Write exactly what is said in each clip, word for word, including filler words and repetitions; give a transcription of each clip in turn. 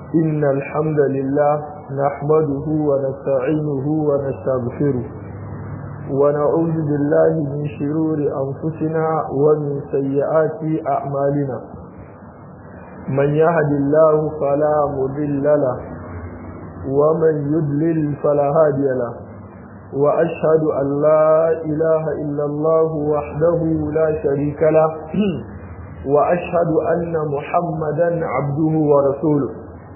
إن الحمد لله نحمده ونستعينه ونستغفره ونعوذ بالله من شرور أنفسنا ومن سيئات أعمالنا من يهد الله فلا مضل له ومن يضلل فلا هادي له وأشهد أن لا إله إلا الله وحده لا شريك له وأشهد أن محمدا عبده ورسوله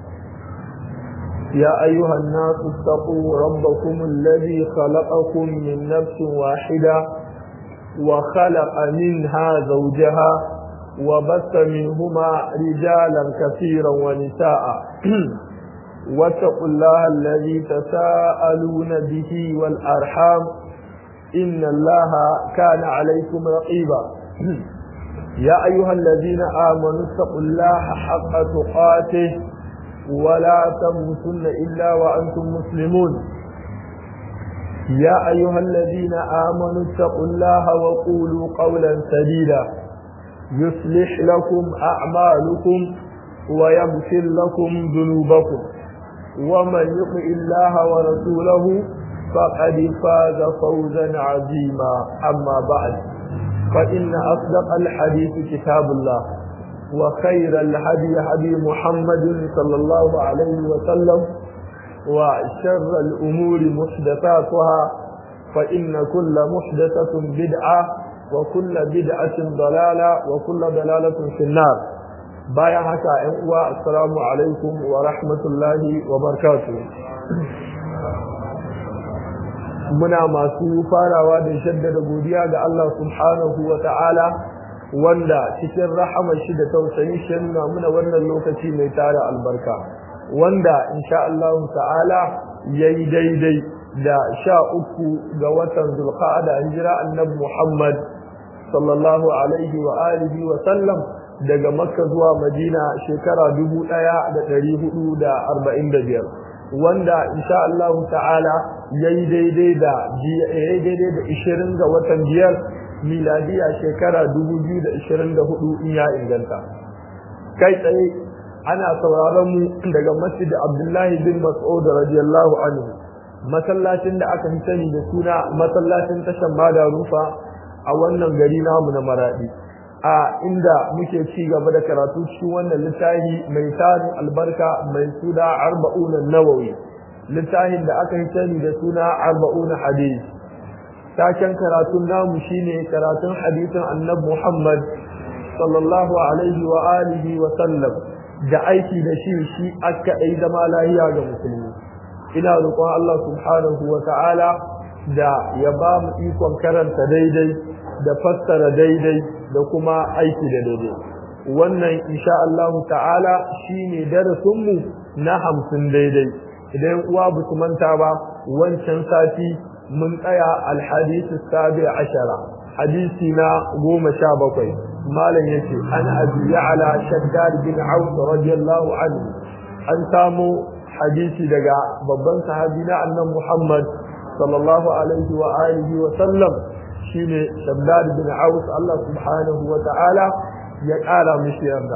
يا أيها الناس اتقوا ربكم الذي خلقكم من نفس واحدة وخلق منها زوجها وبث منهما رجالا كثيرا ونساء واتقوا الله الذي تساءلون به والأرحام إن الله كان عليكم رقيبا يا أيها الذين آمنوا اتقوا الله حق تقاته ولا تموتن إلا وأنتم مسلمون يا أيها الذين آمنوا اتقوا الله وقولوا قولا سديدا يصلح لكم أعمالكم ويغفر لكم ذنوبكم ومن يطع الله ورسوله فقد فاز فوزا عظيما أما بعد فإن أصدق الحديث كتاب الله وخير الهدي هدي محمد صلى الله عليه وسلم وشر الأمور محدثاتها فإن كل محدثة بدعة وكل بدعة ضلالة وكل ضلالة في النار بايا هكا أنوا السلام عليكم ورحمة الله وبركاته muna masu farawa da shaddada godiya ga Allah subhanahu wa ta'ala wanda cikin rahamar shi da tausayin shi nuna muna wannan lokaci mai tara albarka wanda insha Allah ta'ala yayi daidai da sha uku ga watan Zulqa'ada hijira annabi Muhammad sallallahu alaihi wa alihi wa sallam daga Makka zuwa Madina shekara dubu ɗaya da ɗari hudu da arba'in da biyar wanda insha Allah ta'ala yayi daidai da yayi daidai da ishirin ga watan biyar miladiya shekara dubu biyu da ishirin da hudu in ya inganta kai tsaye ana sauraron mu daga Masjid Abdullahi bin Mas'ud radiyallahu anhu masallacin da aka sani da suna masallacin tashan Mada Rufa a wannan gari namu na Maradi a inda muke ci gaba da karatu cikin wannan littafi mai tarin albarka mai suna arba'un an-nawawi littafin da aka sani da suna arba'un hadith taken karatun namu shine karatun hadisin annabi Muhammad sallallahu alaihi wa alihi wa sallam da aiki da shi shi aka dai zama lahiya ga musulmi ina roƙon Allah subhanahu wa ta'ala da ya ba mu ikon karanta daidai da fassara daidai da kuma aiki da daidai wannan insha Allah ta'ala shine darasin mu na hamsin daidai idan uwa ba su manta ba wancan sati mun tsaya alhadisi sabi ashara hadisi na goma sha bakwai malam yace an abi ya'la shaddad bin auf radiyallahu anhu an samu hadisi daga babban sahabi na annabi Muhammad sallallahu alaihi wa alihi wa sallam shine shaddad bin auf Allah subhanahu wa ta'ala ya kara mishi yarda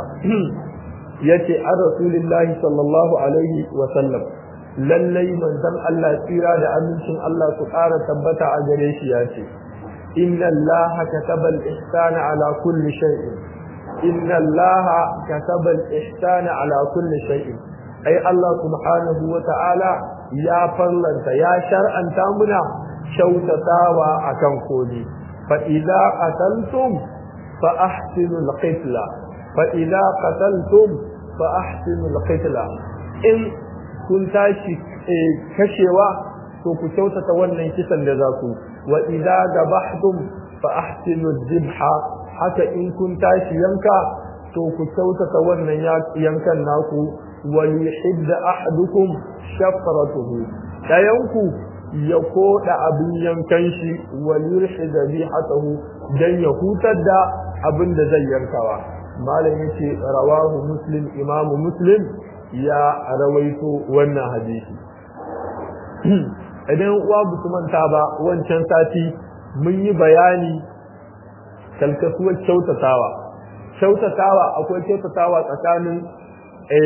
yace an rasulillahi sallallahu alaihi wa sallam lallai manzon Allah tsira da amincin Allah su ƙara tabbata a gare shi ya ce inna Allah kataba al-ihsana ala kulli shay'in inna Allah kataba al-ihsana ala kulli shay'in ai Allah subhanahu wa ta'ala ya farlanta ya shar'anta muna kyautatawa akan kodi fa idza qataltum fa ahsinu al-qitla fa idza qataltum fa ahsinu al-qitla in kun tashi kashewa to ku kyautata wannan kisan da za ku wa idza dabahtum fa ahsinu dhabha haka in kun tashi yanka to ku kyautata wannan yankan naku wa yuhidda ahadukum shafratuhu dayanku ya koda abin yankan shi wa yurhida bihatahu dan ya hutar da abin da zai yankawa malam yace rawahu muslim imamu muslim ya rawaito wannan hadisi idan uwa su manta ba wancan sati mun yi bayani kalkasuwar kyautatawa kyautatawa akwai kyautatawa tsakanin eh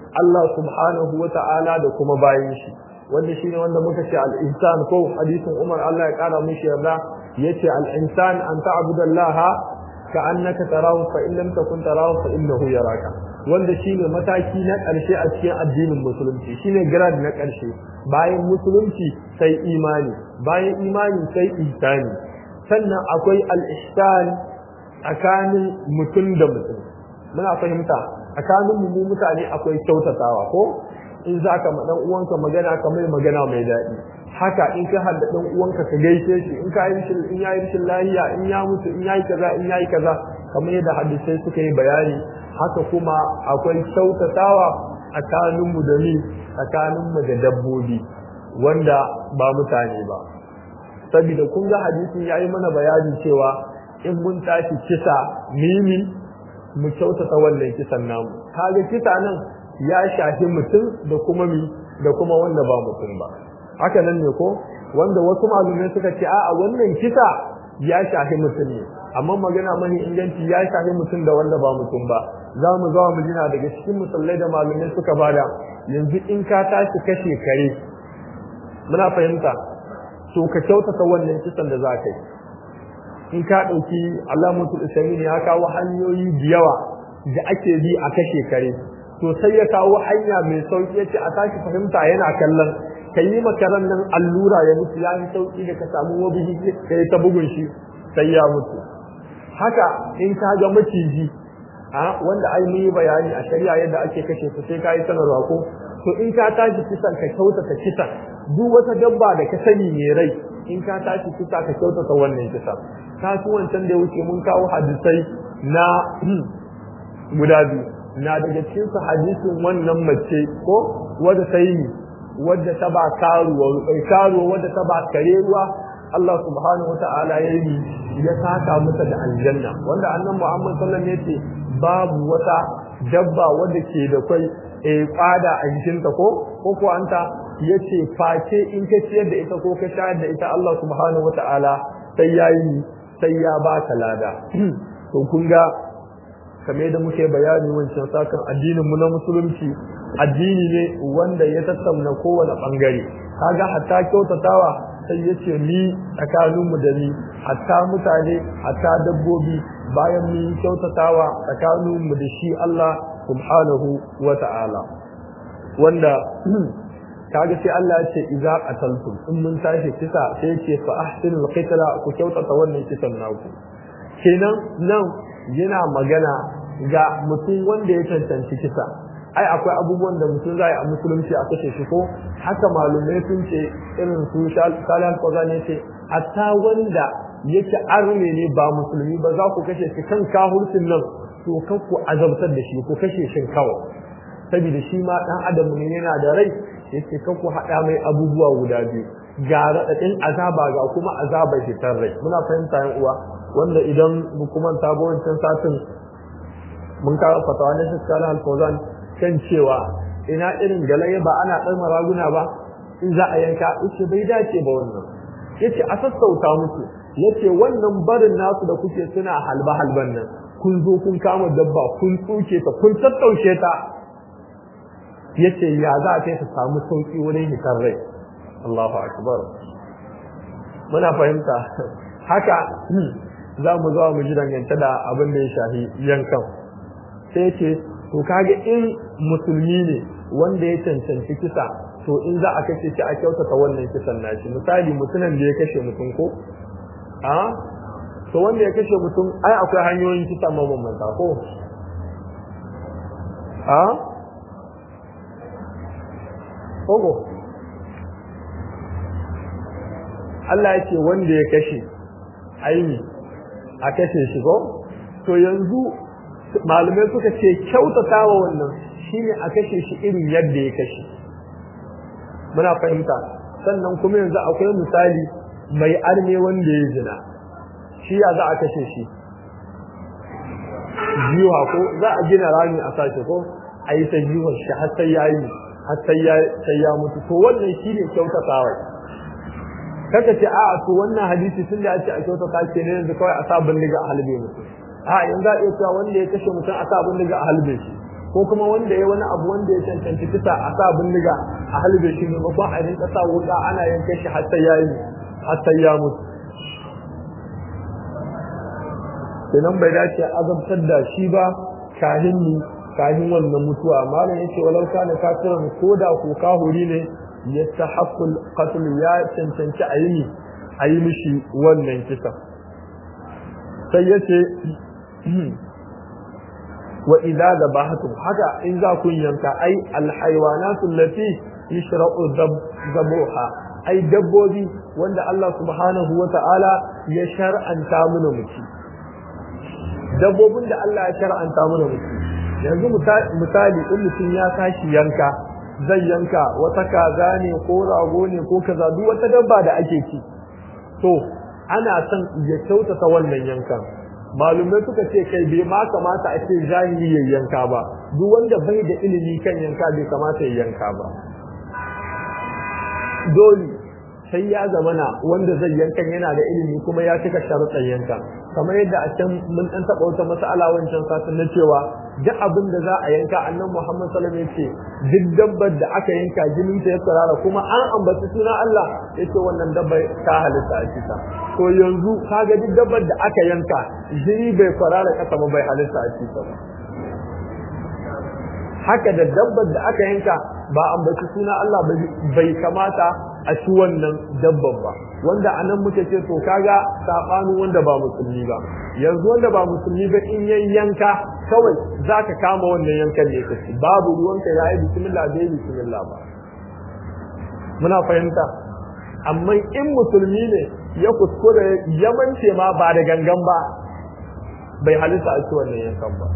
Allah subhanahu wata'ala da kuma bayin shi wanda shine wanda muka ce al-insan ko hadisin Umar Allah ya kara mishi yarda yace al-insan an ta'budallaha ka'annaka tarahu fa in lam takun tarahu fa innahu yaraka wanda shine mataki na ƙarshe a cikin addinin musulunci shine grade na ƙarshe bayan musulunci sai imani bayan imani sai ihsani sannan akwai al-ihsan tsakanin mutum da mutum muna fahimta tsakanin mu mutane akwai kyautatawa ko in zaka ma dan uwanka magana ka mai magana mai daɗi haka in ka hada dan uwanka ka gaishe shi in ka yi shi in yayi rashin lafiya in ya mutu in yayi kaza in yayi kaza kamar yadda hadisai suka yi bayani haka kuma akwai kyautatawa tsakanin mu da ni tsakanin mu da dabbobi wanda ba mutane ba saboda kun ga hadisin yayi mana bayani cewa in mun tashi kisa mimi mu kyautata wannan kisan namu kaga kisa nan ya shafi mutum da kuma mi da kuma wanda ba mutum ba haka nan ne ko wanda wasu malumai suka ce a'a wannan kisa ya shafi mutum ne amma magana mani inganci ya shafi mutum da wanda ba mutum ba za mu zo mu jina daga cikin musallai da malumai suka bada yanzu in ka tashi kashe kare muna fahimta to ka kyautata wannan kisan da za ka yi in ka ɗauki alamatul islami ya kawo hanyoyi da yawa da ake bi a kashe kare to sai ya kawo hanya mai sauki yace a tashi fahimta yana kallon ka yi makaran nan allura ya mutu ya yi sauki da ka samu wabihi kai ta bugun shi sai ya mutu haka in ka ga maciji a wanda ai mun yi bayani a shari'a yadda ake kashe su sai ka yi sanarwa ko to in ka tashi kisan ka kyautata kisan duk wata dabba da ka sani mai rai in ka tashi kisa ka kyautata wannan kisa kasuwancin da ya wuce mun kawo hadisai na guda biyu na daga cikin su hadisin wannan mace ko wadda ta yi wadda ta ba karuwa karuwa wadda ta ba kare ruwa Allah subhanahu wata'ala ya yi ya saka mata da aljanna wanda annan Muhammad sallallahu alaihi wasallam yace babu wata dabba wadda ke da kai eh kwada a jikinta ko ko ko anta yace face in ka ciyar da ita ko ka shayar da ita Allah subhanahu wata'ala sai yayi sai ya baka lada to kun ga kamar da muke bayani wancan sakan addinin mu na musulunci addini ne wanda ya tattauna kowane bangare kaga hatta kyautatawa sai yace ni tsakanin mu da ni hatta mutane hatta dabbobi bayan ni kyautatawa tsakanin mu da shi Allah subhanahu wata'ala wanda kaga sai Allah ya ce idza qataltum in mun tashi kisa sai ce fa ahsinul qitla ku kyautata wannan kisan naku kenan nan yana magana ga mutum wanda ya cancanci kisa ai akwai abubuwan da mutum zai a musulunci a kashe shi ko haka malumai sun ce irin su shalan kozane ce hatta wanda yake arne ne ba musulmi ba za ku kashe shi kan kahurcin nan to kan ku azabtar da shi ku kashe shi kawai saboda shi ma dan adam ne yana da rai yake kan ku hada mai abubuwa guda biyu ga radadin azaba ga kuma azabar fitar rai muna fahimta yan uwa wanda idan hukumar ta go wancan satin mun kawo fatawa na Sheikh Al-Fawzan kan cewa ina irin galaye ba ana dan maraguna ba in za a yanka yace bai dace ba wannan yace a sassauta musu yace wannan barin nasu da kuke suna halba halban nan kun zo kun kama dabba kun tsuke ta kun tattaushe ta yace ya za a kai ta samu sauki wurin hitar rai Allahu akbar muna fahimta haka za mu zo mu ji dangance da abin da ya shafi yankan sai ce to kage in musulmi ne wanda ya cancanci kisa to in za a kashe shi a kyautata wannan kisan nashi misali mutumin da ya kashe mutum ko a to wanda ya kashe mutum ai akwai hanyoyin kisa mabambanta ko a Ogo Allah ya ce wanda ya kashe aini a kashe shi ko to yanzu malamai suka ce kyautatawa wannan shine a kashe shi irin yadda ya kashe muna fahimta sannan kuma yanzu akwai misali mai arme wanda ya zina shi ya za a kashe shi jiwa ko za a gina rami a sashi ko a yi ta jiwon shi har sai ya yi har sai ya sai ya mutu to wannan shine kyautatawa kaka ce a'a to wannan hadisi tun da ake a kyautata ke ne yanzu kawai a sa bindiga a halbe mutum a yanzu za a iya cewa wanda ya kashe mutum a sa bindiga a halbe shi ko ko kuma wanda ya wani abu wanda ya cancanci kisa a sa bindiga a halbe shi maimakon a rinka sa wuka ana yanke shi har sai yayi har sai ya mutu kenan bai dace azabtar da shi ba kahin ni kahin wannan mutuwa malam yace walau kana kafiran koda ko kahuri ne yastahaqqul qatl ya cancanci ayini ayi mishi wannan kisa sai yace wa idza dabahtum haka in za kun yanka ai alhayawanatu allati yashra'u dhabuha ai dabbobi wanda Allah subhanahu wata'ala ya shar'anta mana muci dabbobin da Allah ya shar'anta mana muci yanzu misali in mutum ya tashi yanka zai yanka wata kaza ne ko rago ne ko kaza duk wata dabba da ake ci to ana son ya kyautata wannan yankan malumai suka ce kai bai ma kamata a ce jahili ya yanka ba duk wanda bai da ilimi kan yanka bai kamata ya yanka ba dole sai ya zamana wanda zai yankan yana da ilimi kuma ya cika sharuɗan yanka kamar yadda a can mun dan taɓa wata mas'ala wancan satin na cewa duk abin da za a yanka annabi Muhammad sallallahu alaihi wasallam yace duk dabbar da aka yanka jinin ta ya tsarara kuma an ambaci sunan Allah yace wannan dabbar ta halitta a cika to yanzu kaga duk dabbar da aka yanka jini bai tsarara kasa ba bai halitta a cika ba haka da dabbar da aka yanka ba ambaci sunan Allah bai kamata a ci wannan dabban ba wanda anan muke ce to kaga sabanu wanda ba musulmi ba yanzu wanda ba musulmi ba in yayin yanka kawai zaka kama wannan yankan ne kace babu ruwanka yayi bismillah bai bismillah ba muna fahimta amma in musulmi ne ya kuskure ya mance ma ba da gangan ba bai halitta a ci wannan yankan ba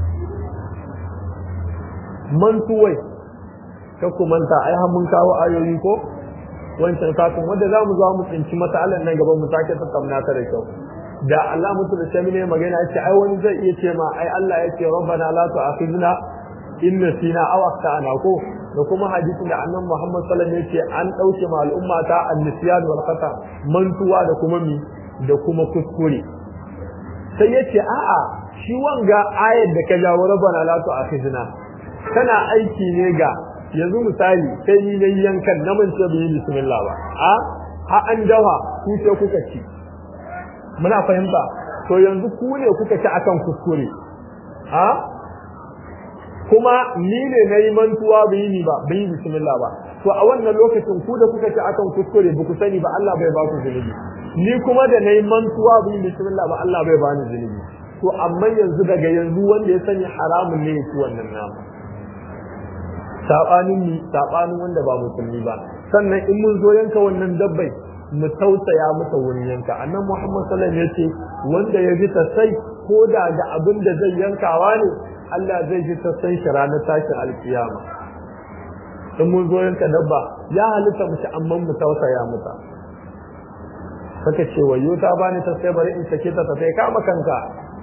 mantuwai ka kumanta ai har mun kawo ayoyi ko wancan satin wanda za mu zo mu tsinci matsalan nan gaban mu sake tattauna ta da kyau da Allah mutu da shami ne magana yace ai wani zai iya ce ma ai Allah yace rabbana la tu'akhidna in nasina aw akhtana ko da kuma hadisin da annabi Muhammad sallallahu alaihi wasallam yace an dauke ma al'umma ta an-nisyan wal khata mantuwa da kuma mi da kuma kuskure sai yace a'a shi wanga ayar da ka jawo rabbana la tu'akhidna kana aiki ne ga yanzu misali sai ni ne yankan na mance bai bismillah ba a ha an dawa ku sai kuka ci muna fahimta to yanzu ku ne kuka ci akan kuskure a kuma ni ne nayi mantuwa bai ni ba bai bismillah ba to a wannan lokacin ku da kuka ci akan kuskure ba ku sani ba Allah bai ba ku zunubi ni kuma da nayi mantuwa bai bismillah ba Allah bai ba ni zunubi to amma yanzu daga yanzu wanda ya sani haramun ne ya ci wannan nama sabanin ni sabanin wanda ba musulmi ba sannan in mun zo yanka wannan dabbai mu tausaya masa wurin yanka annabi Muhammad sallallahu alaihi wasallam yace wanda ya ji tasai ko da ga abin da zai yankawa ne Allah zai ji tasai shi ranar tashin alkiyama in mun zo yanka dabba ya halitta mu ci amma mu tausaya masa saka ce wayo ta bani tasai bari in sake ta ta kai kama kanka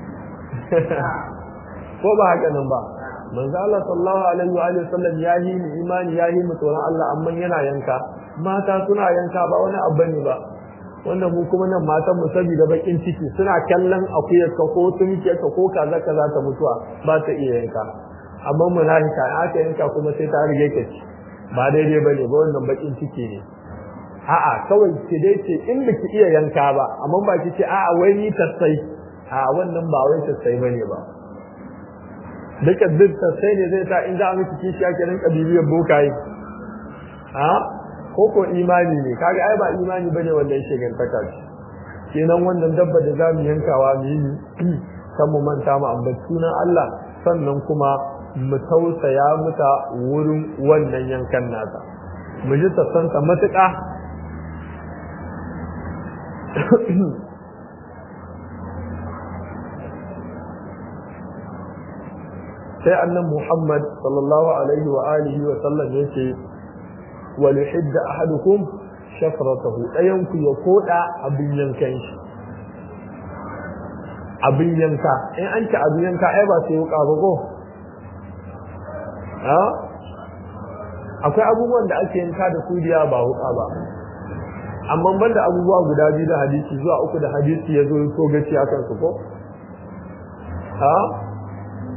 ko ba haka nan ba manzo Allah sallallahu alaihi wa alihi wasallam ya yi ni imani ya yi mu tsoron Allah amma yana yanka mata suna yanka ba wani abu ne ba wanda mu kuma nan matan mu saboda bakin ciki suna kallon akuyar ka ko tumke ka ko kaza kaza ta mutuwa ba ta iya yanka amma munafika aka yanka kuma sai ta rige ka ci ba daidai bane ba wannan bakin ciki ne a'a kawai ki dai ce in biki iya yanka ba amma ba ki ce a'a wai ni tasai a wannan ba wai tasai bane ba duka duk sai ne zai ta in za a miki kishi ake rinka bibiyar bokaye a ko ko imani ne kaga ai ba imani bane wanda yake gantaka shi kenan wannan dabba da zamu yankawa mu yi kan mu manta mu ambaci sunan Allah sannan kuma mu tausaya muta wurin wannan yankan nata mu ji tasanta matuƙa sai annan Muhammad sallallahu alaihi wa alihi wa sallam yace wal yuhidd ahadukum shafratahu dayan ku ya koda abin yankan shi abin yanka in an ci abin yanka ai ba sai wuka ba ko ha akwai abubuwan da ake yanka da kudiya ba wuka ba amma banda abubuwa guda biyu da hadisi zuwa uku da hadisi yazo to gaci akan su ko ha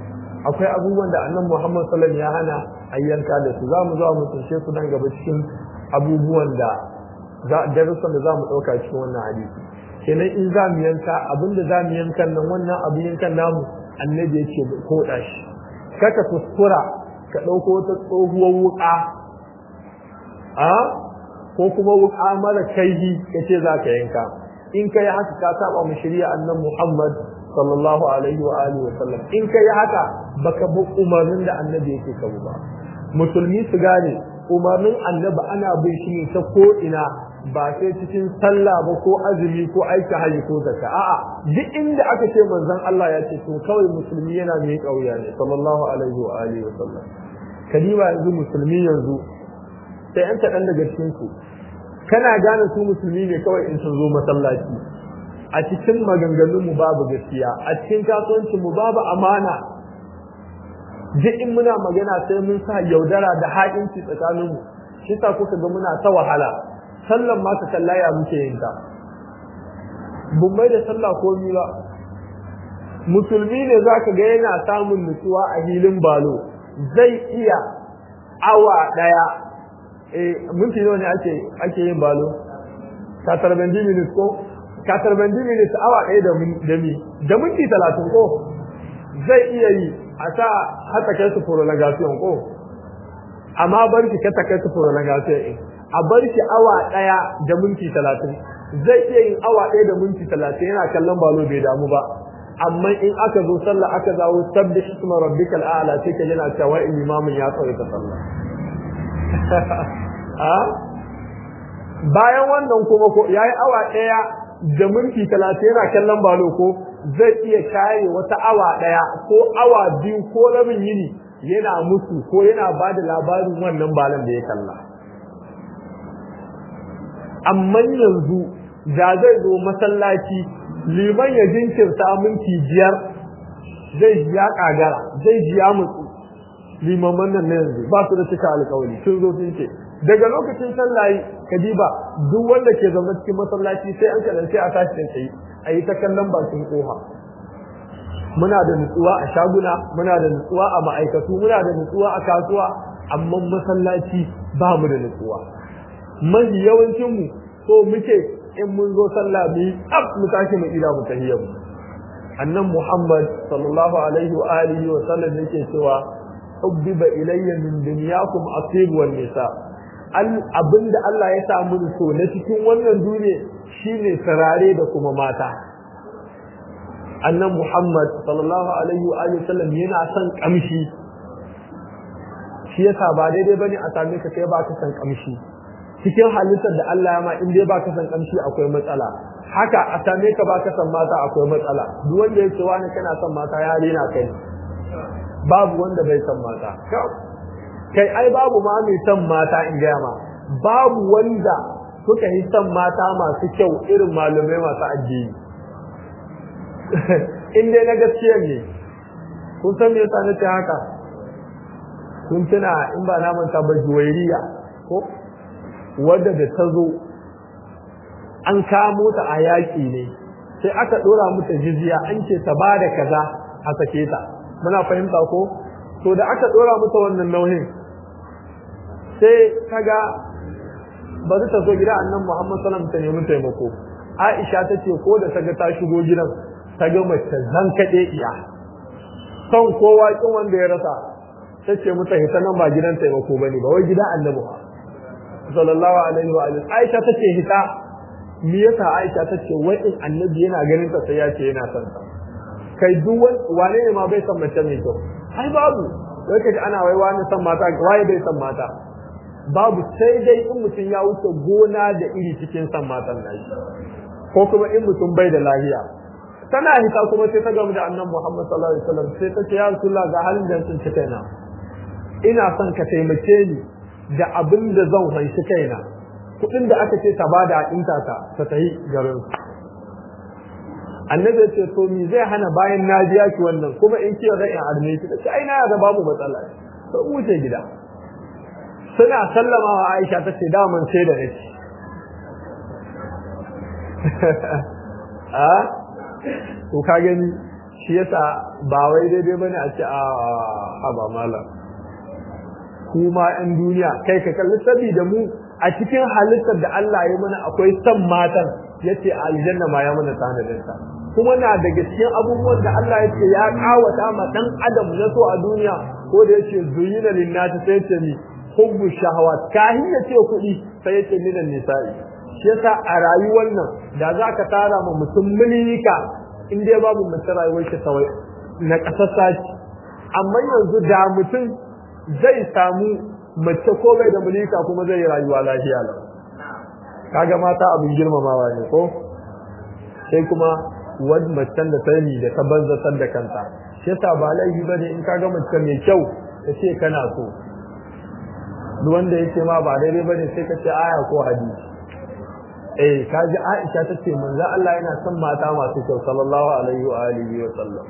akwai abubuwan da annabi Muhammad sallallahu alaihi wasallam ya hana ayyanka da su zamu zo mu tsince su nan gaba cikin abubuwan da za darussan da zamu dauka cikin wannan hadisi kenan in za mu yanka abinda za mu yankan nan wannan abin yankan namu annabi ya ce ko da shi kaka kuskura ka dauko wata tsohuwar wuka a ko kuma wuka mara kaihi kace za ka yanka in kai haka ka saba mu shari'a annabi Muhammad sallallahu alaihi wa alihi wasallam in kai haka baka bi umarnin da annabi yake kabu ba musulmi su gane umarnin annabi ana bin shi ne ta ko ina ba sai cikin sallah ba ko azumi ko aika haji ko zakka a'a duk inda aka ce manzon Allah ya ce to kawai musulmi yana mai kauya ne sallallahu alaihi wa alihi wasallam kalima yanzu musulmi yanzu sai an kaɗan daga cikin su kana gane su musulmi ne kawai in sun zo masallaci a cikin maganganun mu babu gaskiya a cikin kasuwancin mu babu amana duk in muna magana sai mun sa yaudara da haƙinci tsakanin mu shi sa kuka ga muna ta wahala sallan ma ka kalla ya muke yin ta bun bai da sallah komi ba musulmi ne zaka ga yana samun nutsuwa a hilin balo zai iya awa daya eh minti nawa ne ake ake yin balo ka tarbendi minutes ko ka tarbendi minutes awa daya da da mi da minti talatin ko zai iya yi a sa hata kai su prolongation ko amma bar ki ka kai su prolongation a bar shi awa daya da minti talatin zai iya yin awa daya da minti talatin yana kallon balo bai damu ba amma in aka zo sallah aka zawo sabbih isma rabbikal a'la sai ka yana cewa imamin ya tsare ta sallah a bayan wannan kuma ko yayi awa daya da minti talatin yana kallon balo ko zai iya shaye wata awa daya ko awa biyu ko rabin yini yana musu ko yana bada labarin wannan balon da ya kalla amma yanzu da zai zo masallaci liman ya jinkirta minti biyar zai ji ya kagara zai ji ya mutsu limaman nan na yanzu ba su da cika alƙawari sun zo sun ce daga lokacin sallayi kadiba duk wanda ke zama cikin masallaci sai an kadan sai a tashi da tsayi a yi ta kallon bakin koha muna da nutsuwa a shaguna muna da nutsuwa a ma'aikatu muna da nutsuwa a kasuwa amma masallaci ba mu da nutsuwa mafi yawancin mu so muke in mun zo sallah mu tsaf mu tashi mu ila mu tahiyyar mu annan Muhammad sallallahu alaihi wa alihi wa sallam yake cewa ubbiba ilayya min dunyakum asib wan nisa abinda Allah ya sa mun so na cikin wannan duniya shine sarare da kuma mata annan Muhammad sallallahu alaihi wa alihi wa sallam yana son kamshi shi yasa ba daidai bane a same ka kai ba ka san kamshi cikin halittar da Allah ya ma in dai baka san kamshi akwai matsala haka a same ka baka san mata akwai matsala duk wanda yake wani kana san mata ya rena kai babu wanda bai san mata kai ai babu ma mai san mata in ga ma babu wanda suka yi san mata masu kyau irin malumai masu addini in dai na gaskiya ne kun san me yasa nace haka kun tuna in ba na manta ba juwairiya ko wadda da ta zo an kamo ta a yaƙi ne sai aka ɗora mata jizya an ce ta ba da kaza a sake ta muna fahimta ko to da aka ɗora mata wannan nauyin sai kaga ba ta zo gida annan Muhammad sallallahu alaihi wasallam ta nemi taimako Aisha ta ce ko da ta ga ta shigo gidan ta ga mace zan kaɗe iya son kowa kin wanda ya rasa ta ce mata hita nan ba gidan taimako bane ba wai gidan annabi sallallahu alaihi wa alihi Aisha tace hita me yasa Aisha tace wai in annabi yana ganin ta sai ya ce yana son ta kai duk wane ne ma bai san mace mai kyau ai babu wai kaje ana wai wani san mata wai bai san mata babu sai dai in mutum ya wuce gona da iri cikin san matan nashi ko kuma in mutum bai da lafiya tana hita kuma sai ta gamu da annabi Muhammad sallallahu alaihi wasallam sai ta ce ya Rasulullah ga halin da sun cika ina ina son ka taimake ni da abin da zan fanshi kaina kudin da aka ce ta bada a dinta ta ta tayi garin annabi ce to mi zai hana bayan na biya ki wannan kuma in kiyo zai in arme ki sai ai na ga babu matsala to wuce gida suna sallama wa Aisha ta ce da mun sai da nake a to ka gani shi yasa ba wai daidai bane a ce a ba malam kuma ɗan duniya kai ka kalli saboda mu a cikin halittar da Allah ya mana akwai san matan yace aljanna ma ya mana tanadin ta kuma na daga cikin abubuwan da Allah yace ya kawata ma dan adam na so a duniya ko da yace zuyina linnati sai yace ni hubbu shahawat kahin yace kuɗi sai yace minan nisa'i shi yasa a rayuwar nan da zaka tara ma mutum milika in dai babu mutum rayuwar shi kawai na kasassa amma yanzu da mutum zai samu mace ko bai da mulika kuma zai rayuwa lafiya lau kaga mata abin girmamawa ne ko sai kuma wani macen da ta yi da ta banzatar da kanta shi yasa ba laifi bane in kaga mace mai kyau ka ce kana so duk wanda yake ma ba daidai bane sai ka ce aya ko hadisi eh kaji Aisha tace manzo Allah yana son mata masu kyau sallallahu alaihi wa alihi wa sallam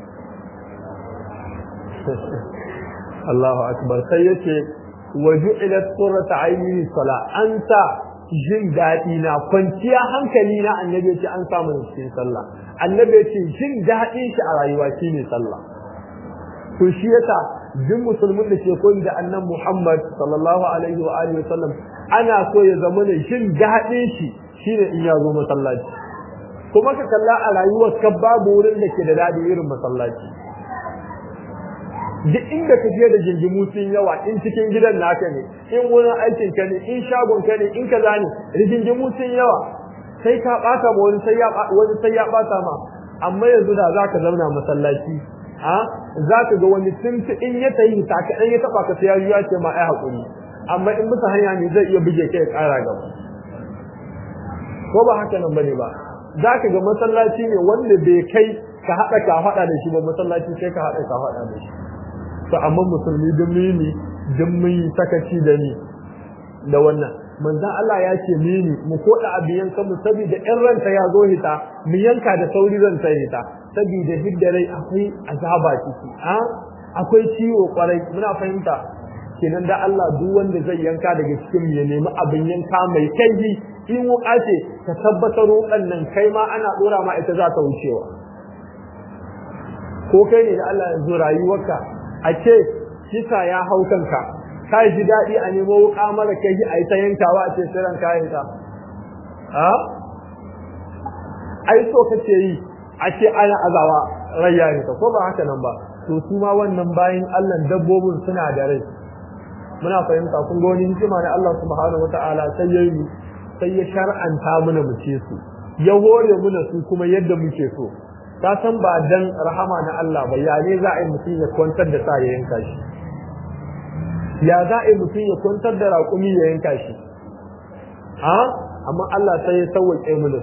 Allahu akbar sai yace waju'ilat qurratu ayni sala anta jin dadi na kwanciya hankali na annabi yace an samu cikin sallah annabi yace jin dadin shi a rayuwa shine sallah to shi yasa duk musulmin da ke koyi da annabi Muhammad sallallahu alaihi wa alihi wasallam ana so ya zama ne jin dadin shi shine in ya zo masallaci kuma ka kalla a rayuwar ka babu wurin da ke da dadi irin masallaci duk inda ka je da jinjimu sun yawa in cikin gidan naka ne in wurin aikin ka ne in shagon ka ne in kaza ne jinjimu sun yawa sai ka bata ma wani sai ya wani sai ya bata ma amma yanzu da zaka zauna masallaci ha zaka ga wani tuntu in ya tayi ta ka dan ya taba ka sai ya ce ma ai hakuri amma in musa hanya ne zai iya buge kai kara gaba ko ba haka nan bane ba zaka ga masallaci ne wanda bai kai ka hada ka hada da shi ba masallaci sai ka hada ka hada da shi to amma musulmi dun mini dun mun sakaci da ni da wannan manzon Allah ya ce mini mu koda abiyan ka mu saboda in ranta ya zo hita mu yanka da sauri ranta hita saboda hiddarai akwai azaba ciki a akwai ciwo kwarai muna fahimta kenan da Allah duk wanda zai yanka daga cikin ya nemi abin yanka mai kaifi in wuka ce ka tabbatar wukan nan kai ma ana dora ma ita za ta wucewa ko kai ne da Allah yanzu rayuwarka a ce kisa ya hau kanka ka ji daɗi a nemo wuka mara kai a yi ta yankawa a ce siran kayan ta ha ai so kace yi a ce ana azawa rayya ne ko ba haka nan ba to su ma wannan bayin Allah dabbobin suna da rai muna fahimta kun ga wani hikima da Allah subhanahu wataala sai ya yi sai ya shar'anta mana mu ce su ya hore muna su kuma yadda muke so ka san ba dan rahama na Allah ba ya ne za a yi mutum ya kwantar da sa ya yanka shi ya za a yi mutum ya kwantar da raƙumi ya yanka shi ha amma Allah sai ya sauwaƙe mu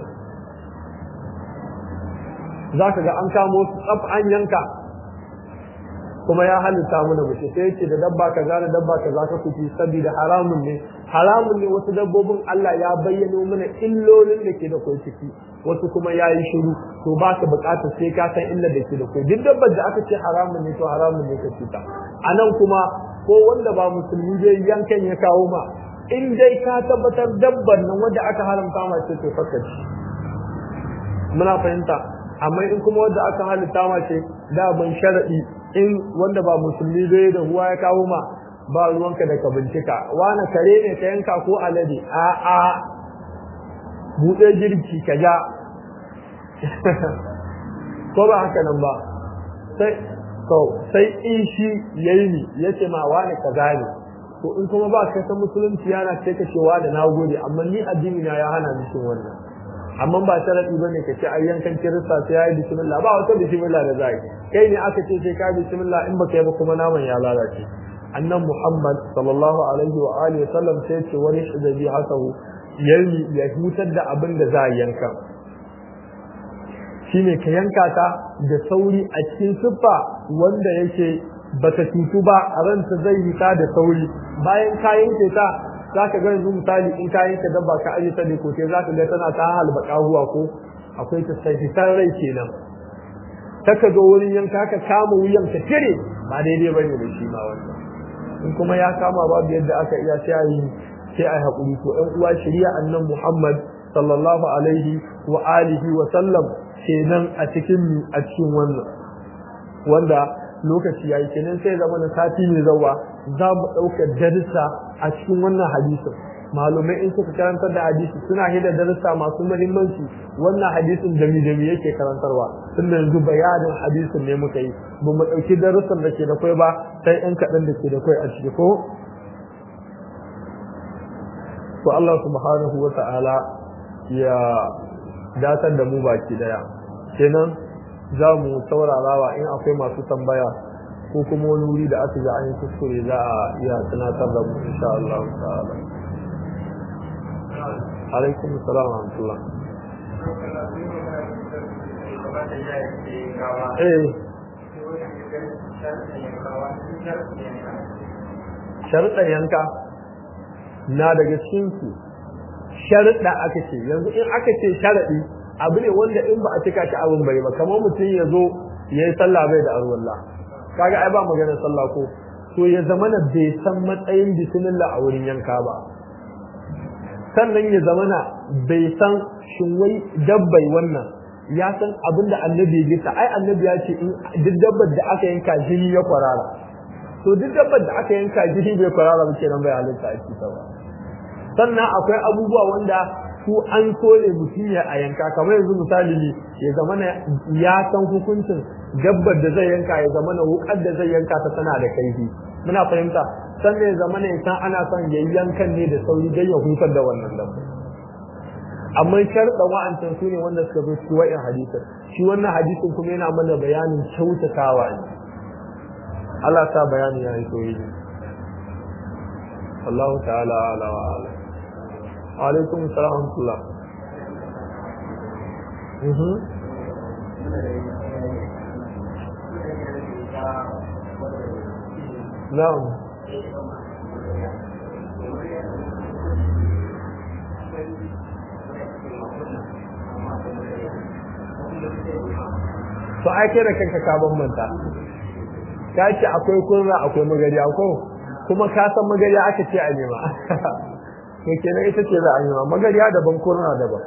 za ka ga an kamo su tsaf an yanka kuma ya halitta mana mace sai yace da dabba kaza da dabba kaza ka kuci saboda haramun ne haramun ne wasu dabbobin Allah ya bayyano mana illolin da ke da kai ciki wasu kuma yayi shiru to ba ka bukata sai ka san illar da ke da kai duk dabbar da aka ce haramun ne to haramun ne ka ci ta anan kuma ko wanda ba musulmi zai yankan ya kawo ma in dai ka tabbatar dabbar nan wanda aka haramta ma ce to fakkaci muna fahimta amma in kuma wanda aka halitta ma ce da ban sharadi in wanda ba musulmi zai da ruwa ya kawo ma ba ruwanka da ka bincika wani kare ne ka yanka ko alade a a buɗe girki ka ja ko ba haka nan ba sai to sai in shi yayi ni yace ma wani kaza ne to in kuma ba ka san musulunci yana sai ka cewa da nagode amma ni addini na ya hana ni cin wannan amma ba sharadi bane kace ai yankan kirista sai yayi bismillah ba wata bismillah da zai kai ne aka ce sai ka bismillah in baka yi ba kuma naman ya lalace annan Muhammad sallallahu alaihi wa alihi wasallam sai ce wani shadabi hasahu yayi ya hutar da abin da za a yanka shine ka yanka ta da sauri a cikin siffa wanda yake bata tutu ba a ranta zai yi ta da sauri bayan ka yanke ta zaka ga yanzu misali in ka yanke dabba ka aje ta ne ko sai zaka ga tana ta halba kahuwa ko akwai ta sai fitar rai kenan taka zo wurin yanka ka kama wuyan ka tire ba daidai bane da shi ma wannan in kuma ya kama babu yadda aka iya sai ayi sai ai hakuri to ɗan uwa shari'a annan Muhammad sallallahu alaihi wa alihi wa sallam kenan a cikin a cikin wannan wanda lokaci yayi kenan sai zama na sati ne zawa za mu dauka darussa a cikin wannan hadisin malumai in suka karantar da hadisi suna hida darussa masu muhimmanci wannan hadisin da mi da mi yake karantarwa tunda yanzu bayanin hadisin ne muka yi ba mu dauki darussan da ke da kai ba sai ɗan kaɗan da ke da kai a ciki ko to Allah subhanahu wa ta'ala ya datar da mu baki daya kenan za mu saurarawa in akwai masu tambaya ko kuma wani wuri da aka ga an yi kuskure za a iya tunatar da mu insha Allah ta'ala. Alaikum salam wa rahmatullah. Eh. Sharuɗan yanka na daga cikin su sharuɗa aka ce yanzu in aka ce sharaɗi abu ne wanda in ba a cika shi abin bai ba kamar mutum ya zo ya yi sallah bai da arwallah kaga ai ba maganar sallah ko to ya zamana bai san matsayin bismillah a wurin yanka ba sannan ya zamana bai san shin wai dabbai wannan ya san abin da annabi ya gita ai annabi ya ce in duk dabbar da aka yanka jini ya kwarara to duk dabbar da aka yanka jini bai kwarara ba kenan bai halitta a cikin ba sannan akwai abubuwa wanda su an kole mutum ya a yanka kamar yanzu misali ne ya zama ya san hukuncin dabbar da zai yanka ya zama na wukar da zai yanka ta tana da kaifi muna fahimta sannan ya zama ya san ana son ya yankan ne da sauri don ya hutar da wannan dabbar amma sharɗan wa'ancan su ne wanda suka zo su wa'in hadisin shi wannan hadisin kuma yana mana bayanin kyautatawa ne Allah sa bayani ya yi soyi Allah ta'ala ala wa ala alaikum salam wa rahmatullah mhm na'am to ai kai da kanka ka bambanta ka ce akwai kurna akwai magariya ko kuma ka san magariya aka ce a nema to kenan ita ce za a nema magariya daban kurna daban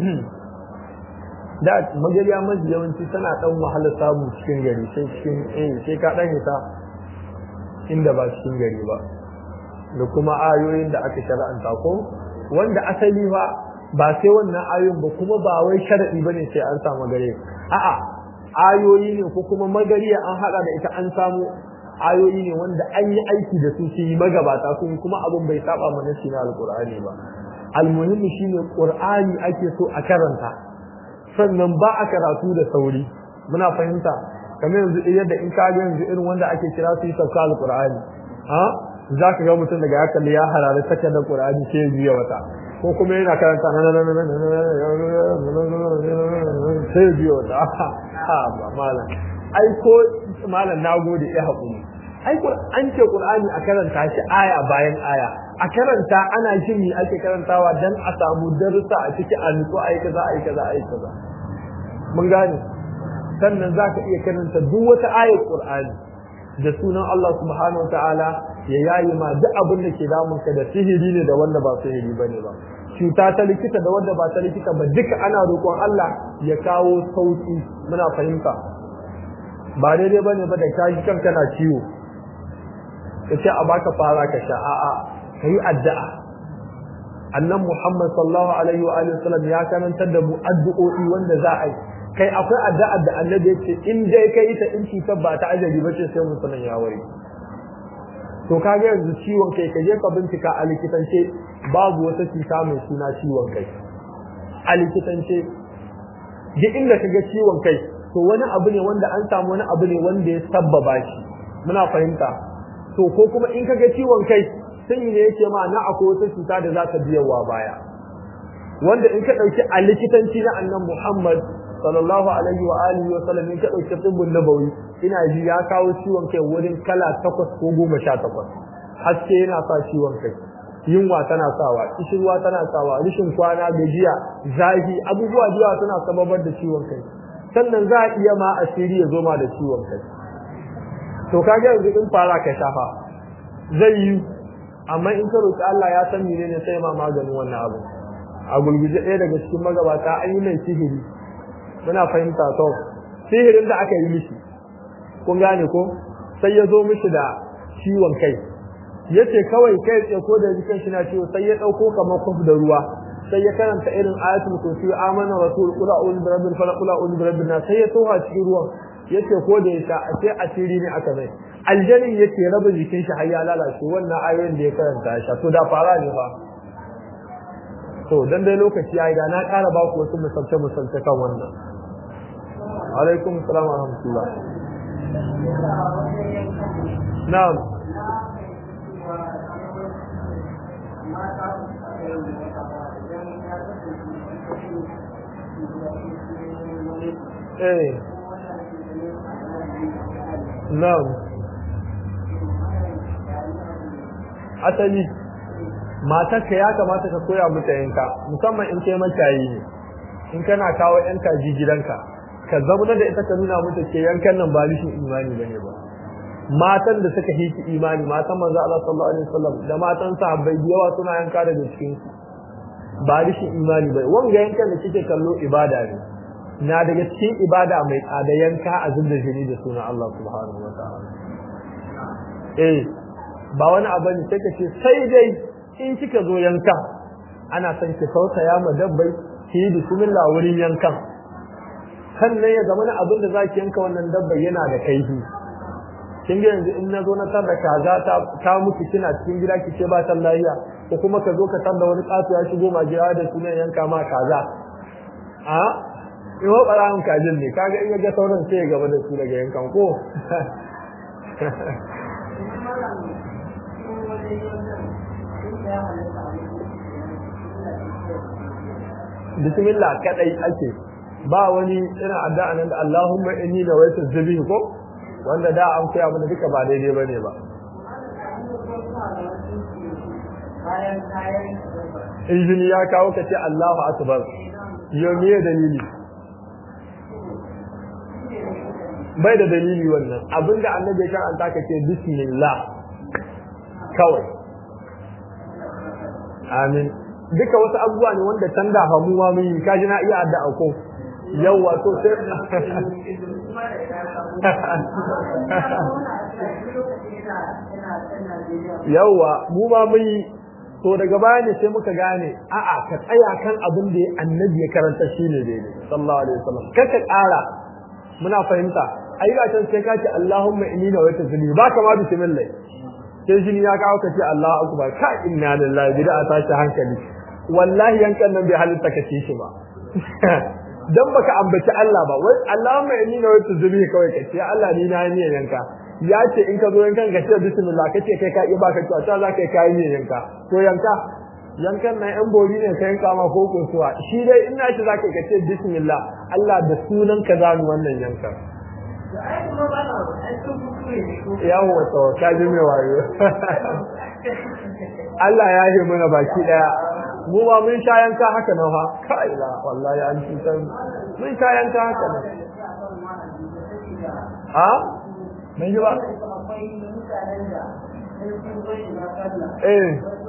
da magariya mafi yawanci tana dan wahala samu cikin gari sai cikin eh sai ka dan ita inda ba cikin gari ba da kuma ayoyin da aka shar'anta ko wanda asali ba ba sai wannan ayoyin ba kuma ba wai sharadi bane sai an samu gare a'a ayoyi ne ko kuma magariya an hada da ita an samu ayoyi ne wanda an yi aiki da su su yi magabata su kuma abin bai saba mana shi na alqur'ani ba almuhimmi shine qur'ani ake so a karanta sannan ba a karatu da sauri muna fahimta kamar yanzu yadda in ka ga yanzu irin wanda ake kira su yi sauka alqur'ani ha za ka ga mutum daga ya kalli ya harare take da qur'ani sai biya wata ko kuma yana karanta sai biya wata ha ba malam ai ko malam nagode ya hakuri ai an ce qur'ani a karanta shi aya bayan aya a karanta ana jin me ake karantawa dan a samu darussa a ciki a nutsu ai kaza ai kaza ai kaza mun gane sannan zaka iya karanta duk wata ayar qur'ani da sunan Allah subhanahu wataala ya yayi ma duk abin da ke damun ka da sihiri ne da wanda ba sihiri bane ba cuta ta likita da wanda ba ta likita ba duka ana roƙon Allah ya kawo sauki muna fahimta ba daidai bane ba da kaji kanka na ciwo kace a baka fara ka sha a'a kai addu'a annan Muhammad sallallahu alaihi wa alihi wasallam ya karantar da mu addu'o'i wanda za a yi kai akwai addu'a da Annabi ya ce in dai kai ta in cutar ba ta ajabi ba ce sai musulun ya ware to kage yanzu ciwon kai ka je ka bincika a likitance babu wata cuta mai suna ciwon kai a likitance duk inda kaga ciwon kai to wani abu ne wanda an samu wani abu ne wanda ya sabbaba shi muna fahimta to ko kuma in kaga ciwon kai sai ne yake ma na akwai wata cuta da za ta biyawa baya wanda in ka dauki a likitanci na annabi Muhammad sallallahu alaihi wa alihi wa sallam in ka dauki tibbun nabawi ina ji ya kawo ciwon kai wurin kala takwas ko goma sha takwas haske yana sa ciwon kai yunwa tana sawa kishirwa tana sawa rishin kwana gajiya zafi abubuwa da yawa suna sababar da ciwon kai sannan za a iya ma asiri ya zo ma da ciwon kai to kage yanzu in fara ka shafa zai yi amma in ka roki Allah ya san menene sai ma maganin wannan abu a gulguje ɗaya daga cikin magabata an yi mai sihiri muna fahimta to sihirin da aka yi mishi kun gane ko sai ya zo mishi da ciwon kai yace kawai kai tsaye ko da jikin shi na ciwo sai ya dauko kamar kofi da ruwa sai ya karanta irin ayatul kursi amana rasul qul a'udhu bi rabbil falaq qul a'udhu bi rabbin nas sai ya toha cikin ruwan yace ko da yasa sai asiri ne aka mai aljanin yace raba jikin shi har ya lalace wannan ayoyin da ya karanta shi to da fara ne fa to dan dai lokaci yayi da na ƙara ba ku wasu misalce misalce kan wannan alaikum assalam wa rahmatullah na'am eh na'am asali matarka ya kamata ka koya mata yanka musamman in kai macayi ne in kana kawo yan kaji gidanka ka zauna da ita ka nuna mata ke yankan nan ba rishin imani bane ba matan da suka hiki imani matan manzo Allah sallallahu alaihi wasallam da matan sahabbai yawa suna yanka daga cikin su ba rishin imani bai wanga yankan da kike kallo ibada ne na daga cikin ibada mai tsada yanka a zubda jini da sunan Allah subhanahu wataala eh ba wani abu ne sai kace sai dai in kika zo yanka ana son ki sautaya ma dabbai ki yi bismillah wurin yankan kan ne ya zama abin da zaki yanka wannan dabbai yana da kaifi kin ga yanzu in nazo na tar da kaza ta ta mutu kina cikin gida ki ce ba ta lafiya ko kuma ka zo ka tar da wani kasu ya shigo ma gida da sunan yanka ma kaza a iwo barawan kajin ne kaga in ga sauran sai ya gaba da su daga yankan ko bismillah kadai ake ba wani ina addu'a nan da Allahumma inni nawaitu zabi ko wanda da an koya mana duka ba daidai bane ba injini ya kawo ka ce Allahu akbar yau me dalili bai da dalili wannan abinda annabi ya an taka ce bismillah kawai amin duka wasu abubuwa ne wanda can da hamuwa mun yi kaji na iya addu'a ko yawa to sai yawa mu ma mun yi to daga baya ne sai muka gane a'a ka tsaya kan abin da annabi ya karanta shine daidai sallallahu alaihi wasallam kaka ƙara muna fahimta ai ga can sai ka ce Allahumma inni nawaitu zuni ba ka ma bismillah sai jini ya kawo ka ce Allahu akbar ka inna lillahi bid'a ta shi hankali wallahi yankan nan bai halitta ka ci shi ba dan baka ambaci Allah ba wai Allahumma inni nawaitu zuni kawai ka ce Allah ni na yi yanka ya ce in ka zo yankan ka ce bismillah kace kai ka iya baka to ta za ka kai ne yanka to yanka yankan nan yan bori ne kai yanka ma ko kusuwa shi dai ina shi za ka ce bismillah Allah da sunan ka zanu wannan yankan yawo to ka ji mai wayo Allah ya yi mana baki daya mu ba mun sha yanka haka nan fa kai la wallahi an ci san mun sha yanka haka nan ha mun yi ba eh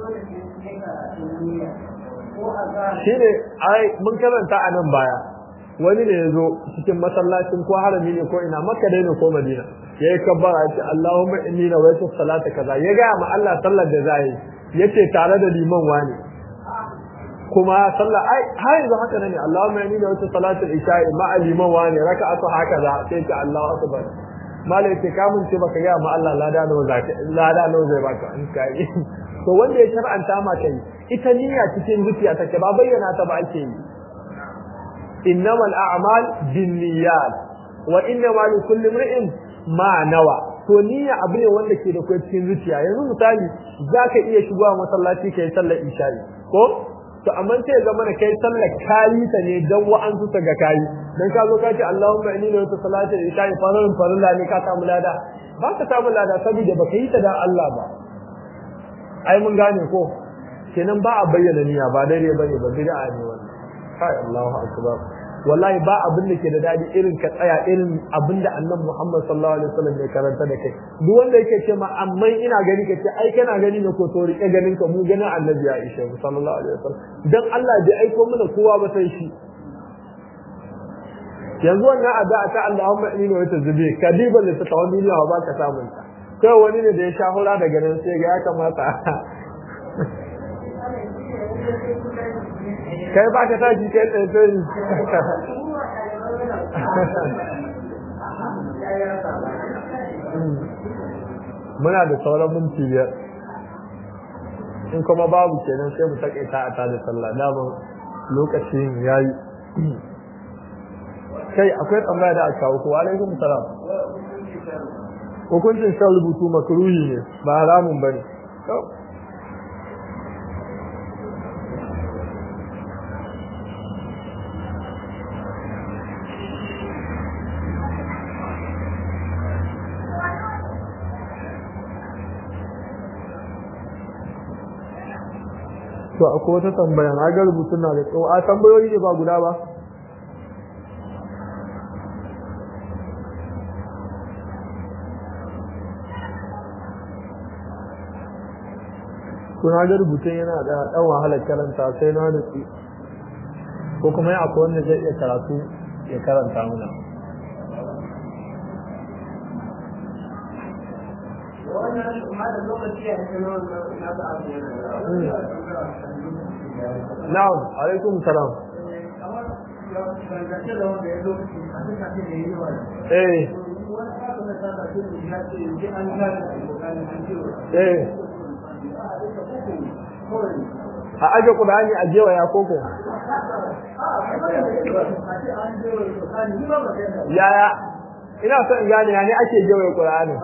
shine ai mun karanta a nan baya wani ne yazo cikin masallacin ko harami ne ko ina makka dai ne ko madina yayi kabbara ya ce Allahumma inni nawaitu salata kaza ya ga ma Allah sallar da zai yace tare da liman wani kuma sallah ai har yanzu haka ne Allahumma inni nawaitu salatul isha'i ma liman wani raka'atu hakaza sai ce Allahu akbar malai ce kamun ce baka ga ma Allah lada nawa zaka lada nawa zai baka in kai to wanda ya shar'anta ma kai ita niyya cikin zuciya take ba bayyana ta ba ake yi innamal a'mal binniyat wa innamal likulli imrin ma nawa to niyya abu ne wanda ke da kai cikin zuciya yanzu misali zaka iya shigowa masallaci kai sallar isha'i ko to amma sai zama da kai sallar kayi ta ne dan wa'ansu ta ga kayi dan ka zo ka ce Allahumma inni la salatu isha'i faralun farilla ne ka samu lada ba ka samu lada saboda baka yi ta dan Allah ba ai mun gane ko kenan ba a bayyana niyya ba dare bane ba bid'a ne wannan kai Allahu akbar wallahi ba abin da ke da dadi irin ka tsaya irin abin da Annabi Muhammad sallallahu alaihi wasallam ya karanta da kai duk wanda yake ce ma amma ina gani kace ai kana gani ne ko to rike ganin ka mu ganin Annabi ya Aisha sallallahu alaihi wasallam dan Allah bai aiko mana kowa ba sai shi yanzu wannan addu'a ta Allahumma inni wa tazbi kadiban li tatawun duniya wa baka samun ta kai wani ne da ya sha hura daga nan sai ga ya kamata kai baka tashi kai tsaye muna da sauran minti biyar in kuma babu kenan sai mu takaita a tada sallah daman lokacin yayi kai akwai tambaya da aka kawo ko alaikum salam hukuncin shan rubutu makruhi ne ba haramun bane to akwai wata tambaya na ga rubutun na da tsawo a tambayoyi ne ba guda ba kuna ga rubutun yana da dan wahalar karanta sai na nutsi ko kuma ya akwai wanda zai iya karatu ya karanta mana na'am alaikum salam eh eh a aje Qur'ani a jewa ya koko yaya ina son in gane yani ake jewa Qur'ani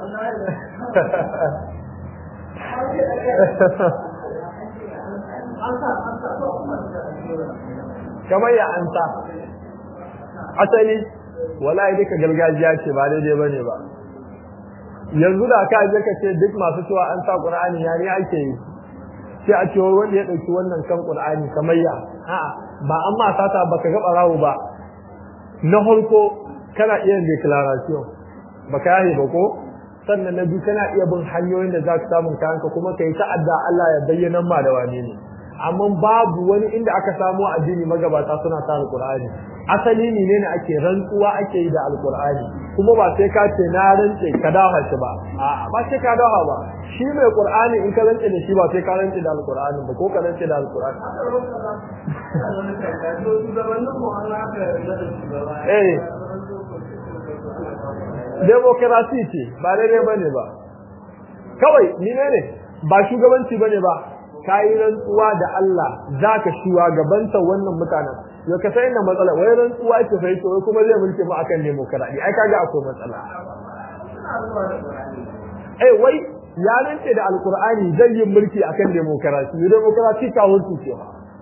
kamar ya anta asali wallahi duka gargajiya ce ba daidai bane ba yanzu da ka je ka ce duk masu cewa an sa Qur'ani yani ake yi sai a ce wanda ya dauki wannan kan Qur'ani kamar ya a'a ba amma sata baka ga barawo ba na farko kana iya declaration baka yi ba ko sannan na biyu kana iya bin hanyoyin da za ka samu kayanka kuma kai ta'adda Allah ya bayyana ma da wane ne amma babu wani inda aka samu addini magabata suna sa alqur'ani asali ne ne ake rantsuwa ake yi da alqur'ani kuma ba sai ka ce na rantse ka dawo shi ba a ba sai ka dawo ba shi mai qur'ani in ka rantse da shi ba sai ka rantse da alqur'ani ba ko ka rantse da alqur'ani eh demokrasi ce ba daidai bane ba kawai ni ne ne ba shugabanci bane ba kai rantsuwa da Allah zaka shuwa gabanta wannan mutanen yo ka sai inda matsala wai rantsuwa ce sai to kuma zai mulke mu akan demokrasi ai kaga akwai matsala eh wai ya rantse da alqur'ani zai yi mulki akan demokrasi demokrasi ta wuce ce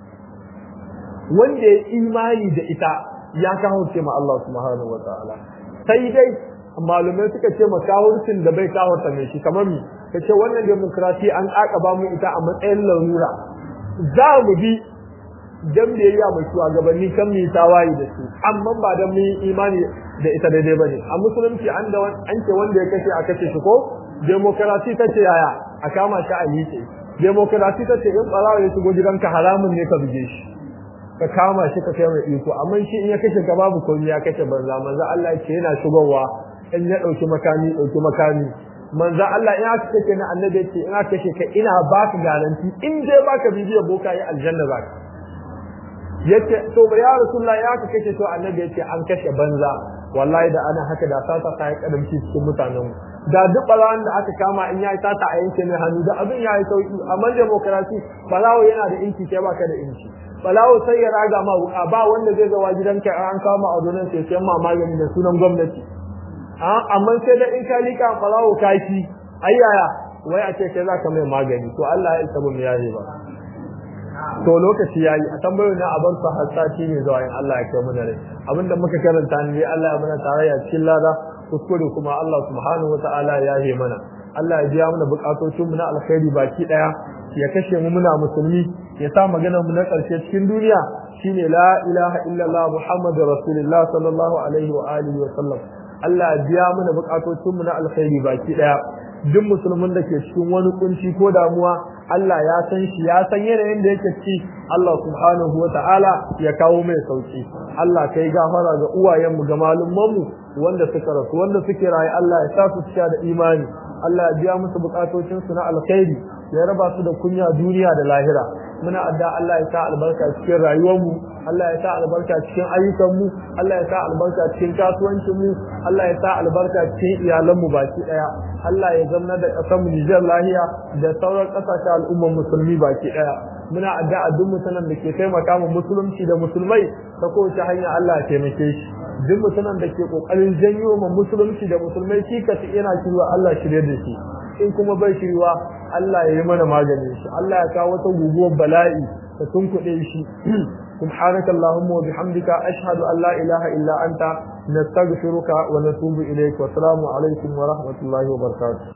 wanda ya imani da ita ya kawo ce ma Allah subhanahu wataala sai dai malumai suka ce makawurcin da bai kawo ta mai shi kamar mi kace wannan demokrasi an ba mu ita a matsayin larura za mu bi dan da yayi mu shugabanni kan mi tawayi da su amma ba dan mu imani da ita daidai bane a musulunci an da an ce wanda ya kace a kace shi ko demokrasi tace yaya a kama shi a lice demokrasi tace in barawa ya shigo gidanka haramun ne ka bige shi ka kama shi ka kai mai iko amma shi in ya kace ka babu komai ya kace banza manzo Allah ya ce yana shigowa in ya dauki makami dauki makami manzo Allah in aka kace na annabi ce in aka kace ka ina baka garanti in dai baka bibiya boka yi aljanna zaka yace to ba ya rasulullahi ya aka kace to annabi yace an kashe banza wallahi da ana haka da sata kai kadamci cikin mutanen da duk balawan da aka kama in yayi sata a yanke mai hannu da abin yayi sauki amma demokrasi balawo yana da inci kai baka da inci balawo sai ya raga ma wuka ba wanda zai ga gidanka an kama a donan sai sai ma magani da sunan gwamnati amma sai da in ka lika falawo kaki ayyaya wai a ce kai zaka mai magani to Allah ya isa mu yayi ba to lokaci yayi a tambayoyin na abar sa hasati ne zuwa in Allah ya kai mu rai abinda muka karanta ne Allah ya mana tarayya cikin lada kuskure kuma Allah subhanahu wataala ya yi mana Allah ya biya mana bukatocin mu na alkhairi baki daya ya kashe mu muna musulmi ya sa maganar mu na karshe cikin duniya shine la ilaha illallah muhammadur rasulullah sallallahu alaihi wa alihi wa sallam Allah ya biya mana bukatocin mu na alkhairi baki daya duk musulmin da ke cikin wani kunci ko damuwa Allah ya san shi ya san yanayin da yake ci Allah subhanahu wata'ala ya kawo mai sauki Allah kai gafara ga uwayenmu ga malummanmu wanda suka rasu wanda suke raye Allah ya sa su cika da imani Allah ya biya musu bukatocin su na alkhairi ya raba su da kunya duniya da lahira muna adda Allah ya sa albarka cikin rayuwarmu Allah ya sa albarka cikin ayyukanmu Allah ya sa albarka cikin kasuwancinmu Allah ya sa albarka cikin iyalanmu baki daya Allah ya zamna da kasar mu Nijar lahiya da sauran kasashen al'ummar musulmi baki daya muna addu'a duk mutanen da ke taimaka mu musulunci da musulmai ta kowace hanya Allah ya taimake shi duk mutanen da ke kokarin janyo mu musulunci da musulmai shi kace yana shirwa Allah shirye da shi in kuma bai shirwa Allah ya yi mana maganin shi Allah ya kawo wata guguwar bala'i ta tunkuɗe shi سبحانك اللهم وبحمدك أشهد أن لا إله إلا أنت نستغفرك ونتوب إليك والسلام عليكم ورحمة الله وبركاته